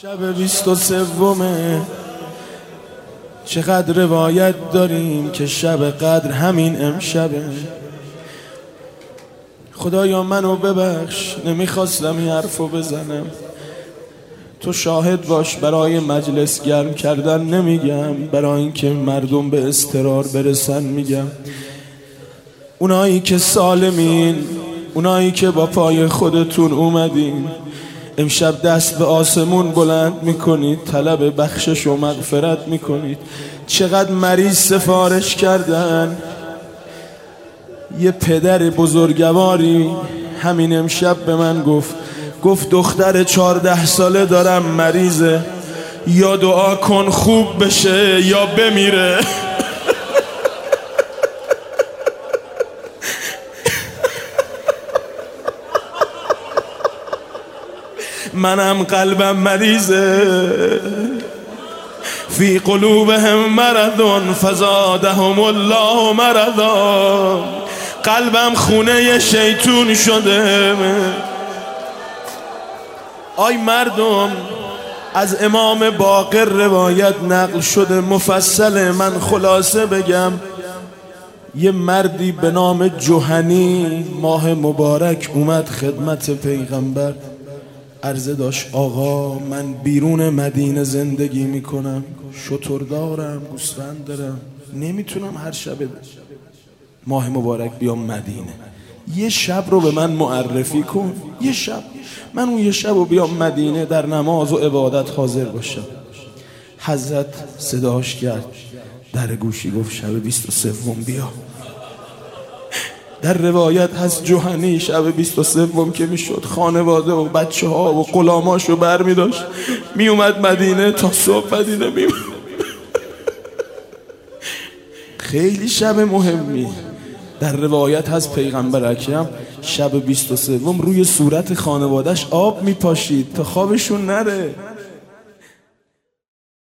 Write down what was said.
شب 23 چقدر روایت داریم که شب قدر همین امشبه. خدایا منو ببخش، نمیخواستم این حرفو بزنم، تو شاهد باش. برای مجلس گرم کردن نمیگم، برای اینکه مردم به اضطرار برسن میگم. اونایی که سالمین، اونایی که با پای خودتون اومدین، امشب دست به آسمون بلند میکنید، طلب بخشش و مغفرت میکنید. چقدر مریض سفارش کردن. یه پدر بزرگواری همین امشب به من گفت دختر 14 ساله دارم مریضه، یا دعا کن خوب بشه یا بمیره. منم قلبم مریضه، فی قلوبهم مرض فزادهم الله مرضا. قلبم خونه شیطون شده. آی مردم، از امام باقر روایت نقل شده مفصل، من خلاصه بگم. یه مردی به نام جهنی ماه مبارک اومد خدمت پیغمبر، عرضه داشت آقا من بیرون مدینه زندگی میکنم، شتر دارم، گوسفند دارم، نمیتونم هر شب ماه مبارک بیام مدینه. یه شب رو به من معرفی کن، یه شب من اون یه شب رو بیام مدینه، در نماز و عبادت حاضر باشم. حضرت صداش کرد در گوشی، گفت شب 23 بیا. در روایت هست جهنی شب 23 که میشد خانواده و بچه ها و غلاماشو بر می داشت می اومد مدینه تا صبح مدینه می اومد. خیلی شب مهمی. در روایت هست پیغمبر اکرم شب 23 روی صورت خانوادهش آب می پاشید تا خوابشون نره.